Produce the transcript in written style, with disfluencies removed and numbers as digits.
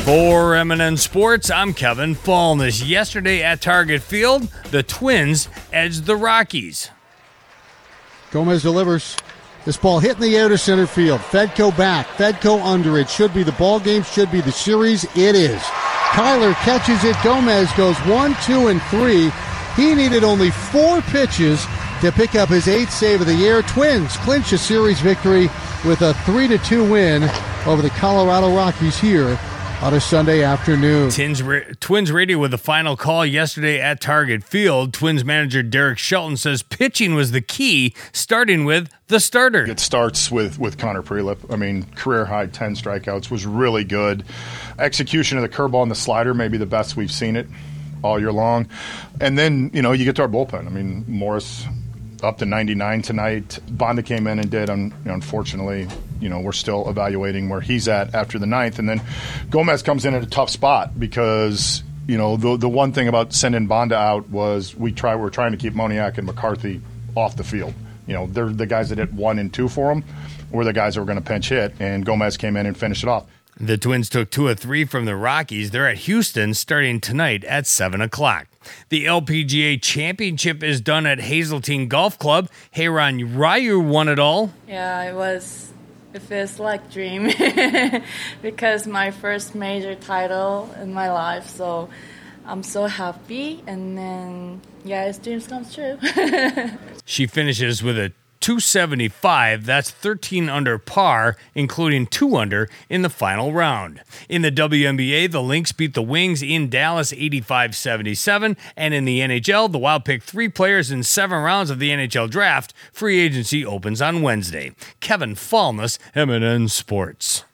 For M&N Sports, I'm Kevin Fallness. Yesterday at Target Field, the Twins edged the Rockies. Gomez delivers. This ball hit in the air to center field. Fedko back. Fedko under. It should be the ball game, should be the series. It is. Kyler catches it. Gomez goes 1, 2, and 3. He needed only 4 pitches to pick up his 8th save of the year. Twins clinch a series victory with a 3-2 win over the Colorado Rockies here on a Sunday afternoon. Twins radio with the final call yesterday at Target Field. Twins manager Derek Shelton says pitching was the key, starting with the starter. It starts with Connor Prelip. I mean, career high 10 strikeouts, was really good. Execution of the curveball and the slider, maybe the best we've seen it all year long. And then, you get to our bullpen. I mean, Morris up to 99 tonight. Bonda came in and did. Unfortunately, we're still evaluating where he's at after the 9th. And then Gomez comes in at a tough spot because, the one thing about sending Bonda out was we're trying to keep Moniak and McCarthy off the field. They're the guys that hit 1 and 2 for him. We're the guys that were going to pinch hit, and Gomez came in and finished it off. The Twins took 2 of 3 from the Rockies. They're at Houston starting tonight at 7 o'clock. The LPGA Championship is done at Hazeltine Golf Club. Heiran Ryu won it all. Yeah, it feels like dream because my first major title in my life. So I'm so happy. And then, it's dreams come true. She finishes with a 275, that's 13 under par, including 2 under in the final round. In the WNBA, the Lynx beat the Wings in Dallas 85-77, and in the NHL, the Wild picked 3 players in 7 rounds of the NHL draft. Free agency opens on Wednesday. Kevin Fallness, M&N Sports.